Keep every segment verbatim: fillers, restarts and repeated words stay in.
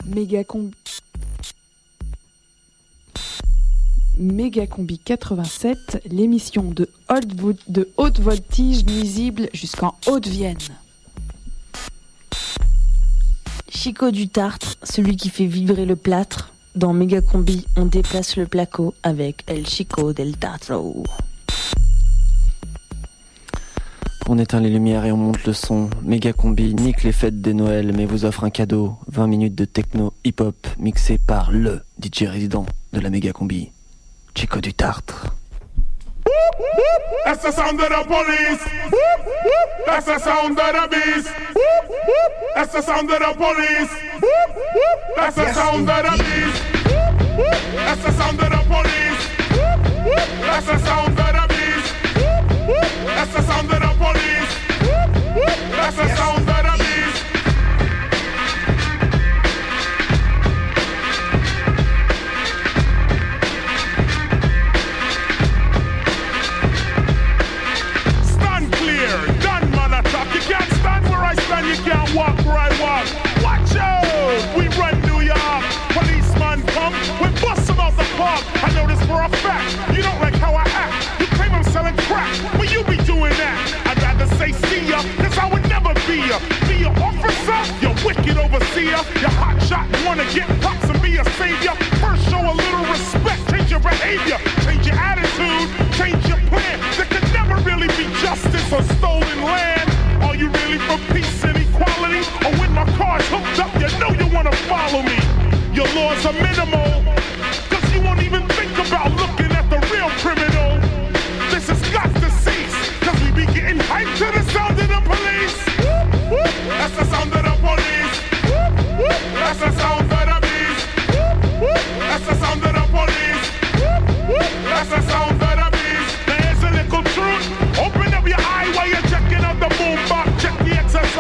Méga combi. Méga combi quatre-vingt-sept, l'émission de haute, vo- de haute voltige nuisible jusqu'en Haute-Vienne. Chico du Tartre, celui qui fait vibrer le plâtre. Dans Méga combi, on déplace le placo avec El Chico del Tartro. On éteint les lumières et on monte le son. Méga combi nique les fêtes des Noëls mais vous offre un cadeau. vingt minutes de techno hip-hop mixé par le D J résident de la méga combi, Chico du Tartre. That's the sound of the police. That's the sound of the beast. That's the sound of the police. That's the sound of the beast. That's the sound of the police. That's the sound of the beast. That's the sound of the police. That's the sound of the beast. Stand clear, done man attack. You can't stand where I stand, you can't walk where I walk. Watch out, we run New York. Policeman come, we bust them out the park. I know this for a fact, you don't like how I act. You claim I'm selling crack, but you be doing that. I'd rather say see ya, cause I would never be ya. Be your officer, you wicked overseer. You hot shot, wanna get props and be a savior. First show a little respect, change your behavior. Change your attitude, change your plan. There could never really be justice or stolen land. Are you really for peace and equality? Or when my car's hooked up, you know you wanna follow me. Your laws are minimal, cause you won't even think about looking at the real criminal. This has got to cease, cause we be getting hyped to the sound of the police. That's the sound of the police. That's the sound of the beast. That's the sound of the police. That's the sound of the beast. There's a little truth. Open up your eye while you're checking out the boombox. Check the exercise.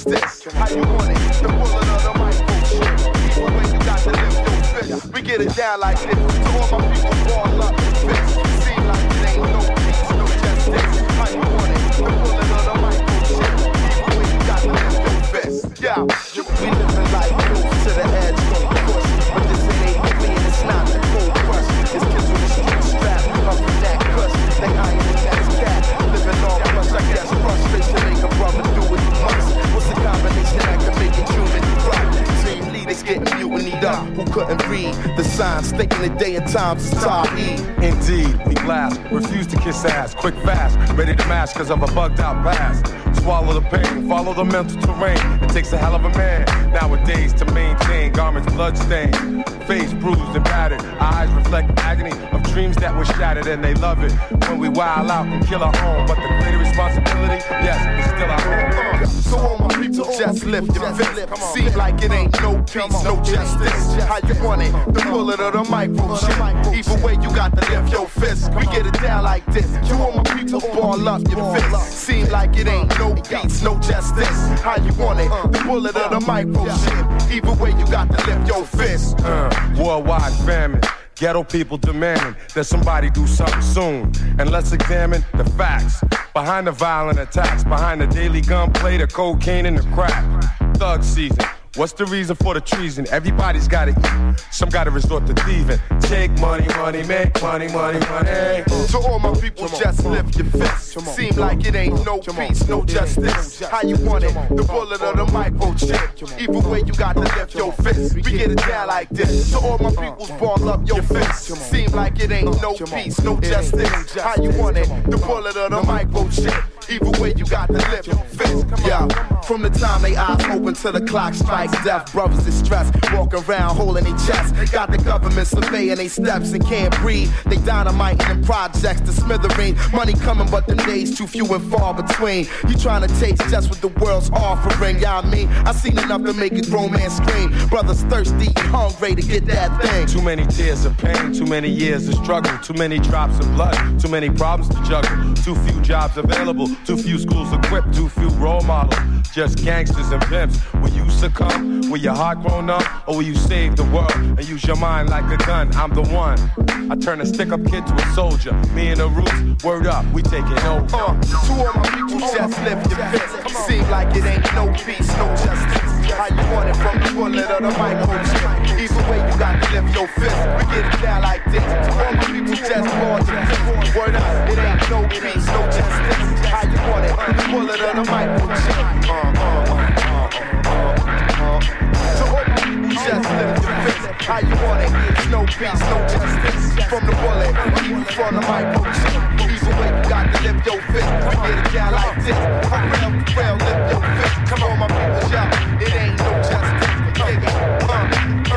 justice. How you want it? The bullet of the microchip. Even when you got to lift your fist, we get it down like this. So all my people ball up your fist. Seem like it ain't no peace, no justice. How you want it? The bullet of the microchip. Even when you got to lift your fist. Yeah, we living like close to the edge, don't push. But this ain't clean, it's not the cold crush. It's kids with the street strap, up from that cuss. They iron the next cat, living all plus. I guess frustration make a brother do what he must. What's the combination that can make it human? Right, team leaders getting mutinied up. Who couldn't read the signs, thinking the day and times is Tahi. Indeed, we blast, refuse to kiss ass, quick fast, ready to mash cause of a bugged out past. Swallow the pain, follow the mental terrain. It takes a hell of a man nowadays to maintain garments bloodstained, face bruised and battered. Eyes reflect agony of dreams that were shattered, and they love it when we wild out and kill our own. But the greater responsibility, yes, is still our own. So all my people just lift your fist. Seem like it ain't no peace, no justice. How you want it? The bullet or the microchip. Either way, you got to lift your fist. We get it down like this. You all my people ball up your fist. Seem like it ain't no peace, no justice. How you want it? The bullet or the microchip. Either way, you got to lift your fist. Uh, worldwide famine. Ghetto people demanding that somebody do something soon. And let's examine the facts behind the violent attacks, behind the daily gunplay, the cocaine and the crack. Thug season. What's the reason for the treason? Everybody's gotta eat. Some gotta resort to thieving. Take money, money, make money, money, money. So all my people just lift your fist. Seem like it ain't no peace, no justice. How you want it? The bullet or the microchip. Either way, you got to lift your fist. We get it down like this. So all my peoples ball up your fist. Seem like it ain't no peace, no justice. How you want it? The bullet or the microchip. Either way, you got to lift your fist. Yeah. From the time they eyes open to the clock strikes death, brothers distressed, walk around holding their chest. Got the government surveying their steps and can't breathe. They dynamite in projects to smithereen. Money coming, but the days too few and far between. You trying to taste just what the world's offering. Yeah, I mean, I seen enough to make a grown man scream. Brothers thirsty and hungry to get that thing. Too many tears of pain, too many years of struggle, too many drops of blood, too many problems to juggle, too few jobs available, too few schools equipped, too few role models, just gangsters and pimps. Will you succumb? Will your heart grown up? Or will you save the world and use your mind like a gun? I'm the one. I turn a stick-up kid to a soldier. Me and the roots, word up, we taking over. Uh, to all my people, just lift your fist. Seem like it ain't no peace, no justice. How you want it from the bullet or the microchip? Either way, you got to lift your fist. We get it down like this. To all my people, just ball your fist. Word up, it ain't no peace, no justice. How you want it? The bullet or the microchip? Uh, uh, uh, uh, uh, uh. To all my people, just lift your fist. How you want it? It's no peace, no justice. From the bullet, even from the microchip. Either way, you got to lift your fist. We get it down like this. For real, for real, lift your fist. Come on, my people, shout. It ain't no justice. Dig it. Uh, uh,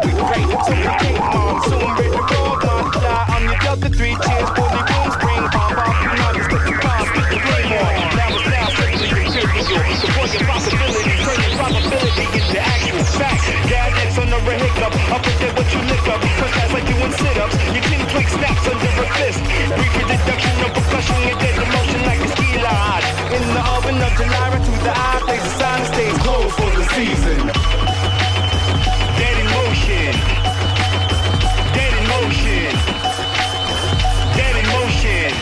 we pray. So we take mom, soon ready to roll, man. Fly on the other three cheers for the boom spring. Pop off, you know, just put the car, spit the flame on. Now it's now, strictly material. Supporting possibility, turning probability into actual fact. Gas X under a hiccup, up at that what you lick up. Cause that's like doing sit-ups. Your chin twig snaps under a fist. Brief introduction of percussion, you get the motion like a ski lodge. In the oven of July, right through the eye, place the sign stays closed for the season. Dead in motion. Dead in motion. Dead in motion.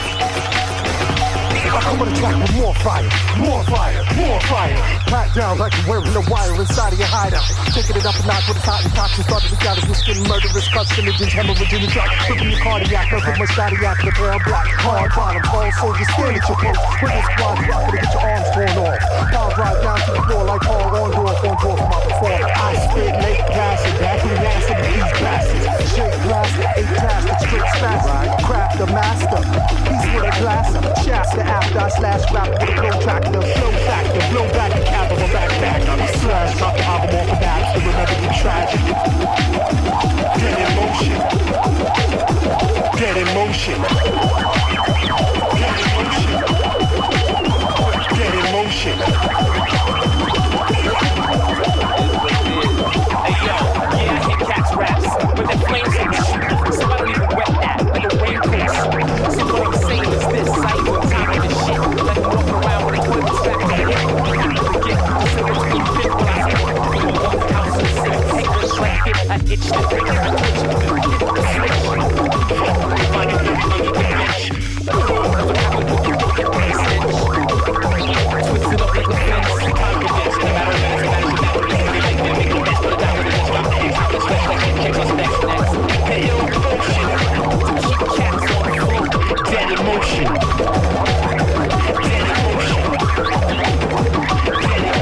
I come on the track with more fire, more fire, more fire. Pat down like you're wearing a wire inside of your hideout. Taking it up a notch with a hot and toxic. Starting to leak out of your skin, murderous carcinogens, hemorrhage in your track. Flipping your cardiac, nothing much cardiac, the pale black. Hard bottom, all soldiers stand at your post. With your squad drop, to get your arms torn off. Power drive down to the floor like Paul on door, on door from my perform. I spit late passing, back in the ass of these bastards. Shake glass, eight plastic, straight spastic. Craft the master, piece with a glass of Shasta after I slash rap with a flow tractor, flow factor, blow back the cap of a backpack. I'm slash, drop the album off of that to remember the tragedy. Dead in motion. Dead in motion. Dead in motion. Dead in motion. Hey yo, yeah, I hit cats raps, but that flames ain't shit. So I don't even wet that like a raincoat. So what I'm saying is this, I ain't got time for this shit. Let them walk around with a quick strap to the hip. Forget, so it's good fit when I say it. Go off the house and sit. Take this like it, I itch the brick in the kitchen. Hit the switch. Find it good, and you can bitch. Never happen with you, get the cinch. Twist it up like a fence. Confidence, no matter what, no matter what, no matter what. They like them, make the best, put it down with the best. Drop the X, drop the special, like check us next, next. Hey yo, motion. To keep cats on the floor. Dead in motion. Dead in motion. Dead in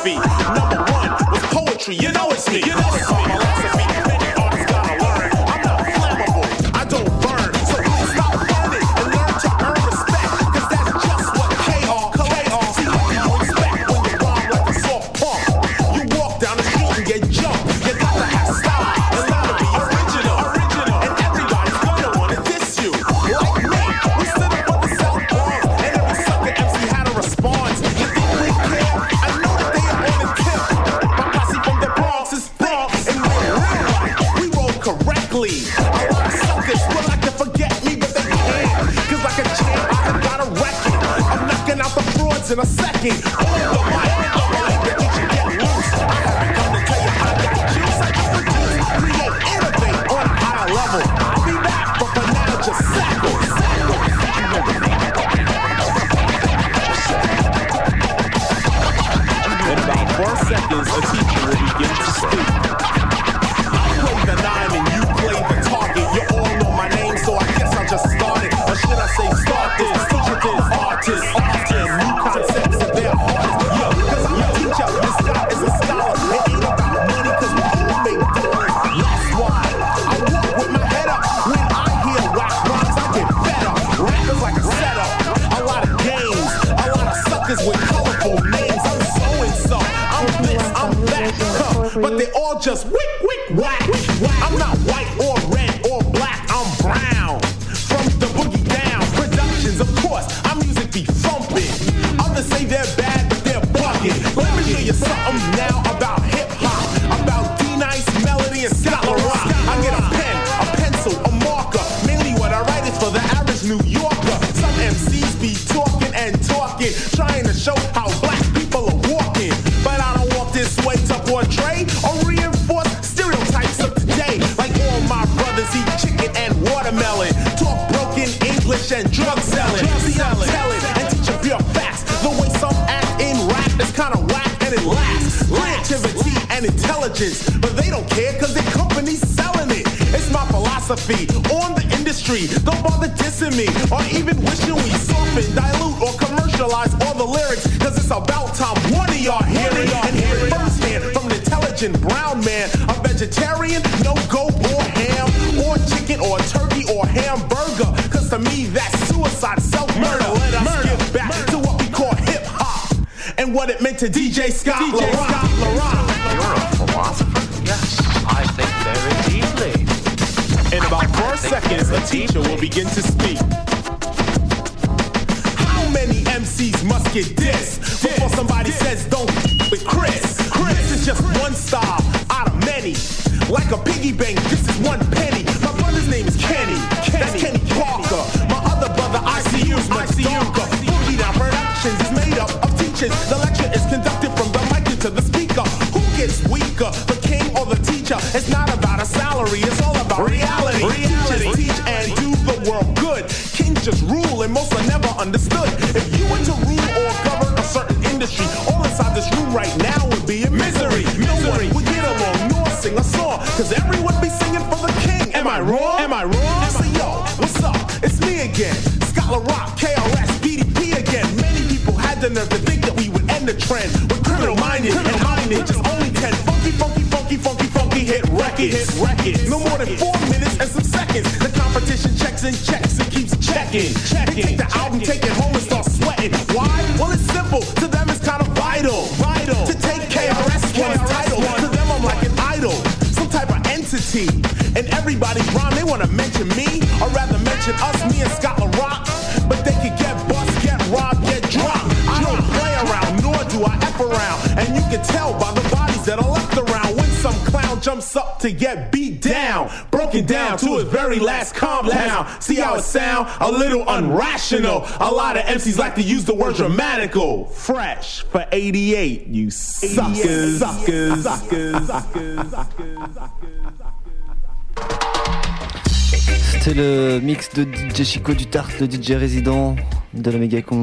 philosophy. Number one was poetry. You know it's me. You know it's me. Philosophy. Many artists gotta learn. I'm not flammable. I don't burn. So please stop burning and learn to earn respect. Cause that's just what K R K R. See what you expect when you rhyme like a soft punk. You walk down the street and get jumped. You gotta have style and learn to be original. Original. And everybody's gonna wanna diss you. Like me. We stood up on the South Bronx and every sucker M C had a response. You think we care? I know that they are on the tip. My posse from the Bronx is thick. And we're real life. We roll correctly. A lot of suckers would like to forget me, but they can't. Cause like a champ, I have got a record. I'm knocking out the frauds in a second. On the mic, the mic that you should get loose. I haven't come to tell you I got juice. I just produce, create, innovate on a higher level. I'll be back, but for now, just sackle. In about four seconds, a teacher will begin to speak. I play the nine and you play the target. You all know my name, so I guess I'll just start it. Or should I say start this? Teacher this, artist, often new concepts and their artists. Yo, cause I'm a teacher, this guy is a scholar. It ain't about money, cause we all make dollars. That's why I walk with my head up. When I hear rap rhymes, I get better. Rap is like a setup, a lot of games, a lot of suckers with colorful names. I'm so and so, I'm this, I'm that, huh. But they all just wick, wick, whack, wick, whack. I'm not white or red or black, I'm brown. From the boogie down, productions, of course, our music be thumping. Others say they're bad, but they're bugging. Let me show you something now about hip-hop, about D-Nice, Melody, and Scott LaRock. I get a pen, a pencil, a marker. Mainly what I write is for the average New Yorker. Some M Cs be talking and talking, trying to show how black people are walking. But I don't walk this way to portray or reinforce stereotypes of today. Like all my brothers eat chicken and watermelon, talk broken English and drug selling. See, I'm telling and teaching pure facts. The way some act in rap is kinda whack and it lacks creativity and intelligence. But they don't care cause their company's selling it. It's my philosophy on the industry. Don't bother dissing me or even wishing we soften, dilute, or commercialize all the lyrics. Cause it's about time one of y'all hear it and hear it firsthand from an intelligent brown man. A vegetarian, no goat or ham or chicken or turkey or hamburger. Cause to me that's suicide, self-murder. Let us Murder. Get back to what we call hip-hop and what it meant to D J Scott D J LaRock. Scott LaRock. You're a philosopher? Yes, I think very deeply. In about four seconds, a teacher will begin to speak. How many M Cs must get dissed before somebody says don't f- with Chris? Chris is just one style out of many. Like a piggy bank, this is one penny. My brother's name is Kenny. That's Kenny Parker. My other brother, I C U's much darker. Boogie Down Productions is made up of teachers. The lecture is conducted from the mic into the speaker. Who gets weaker, the king or the teacher? It's not about a salary, it's all about reality. Reality. Teachers teach and do the world good. Kings just rule and most are never understood. If you were to rule or govern a certain industry, all inside this room right now would be in misery. No one would get along nor sing a song, cause everyone be singing for the king. Am I wrong? Am I wrong? So yo, what's up? It's me again. Scott LaRock, K R S, B D P again. Many people had the nerve to think that we would end the trend. We're criminal minded and minded, just only ten funky, funky, funky, funky, funky hit records. Hit records. No more than four minutes and some seconds. The competition checks and checks and keeps checking. Checking. They take the album, take it home and start sweating. Why? Well, it's simple. To them, it's kind of vital. Vital. To take K R S one's title. To them, I'm like an idol. Some type of entity. And everybody's rhyme, they want to mention me. Or rather mention us, me and Scott LaRock. But they could get bust, get robbed, get dropped. I don't play around, nor do I F around. And you can tell by the bodies that are left around when some clown jumps up to get beat down. Broken down to his very last compound. See how it sound? A little unrational. A lot of M Cs like to use the word dramatical. Fresh for eighty-eight, you suckers, suckers, suckers, suckers, suckers. C'était le mix de D J Chico du Tart, le D J résident de la Megacombi.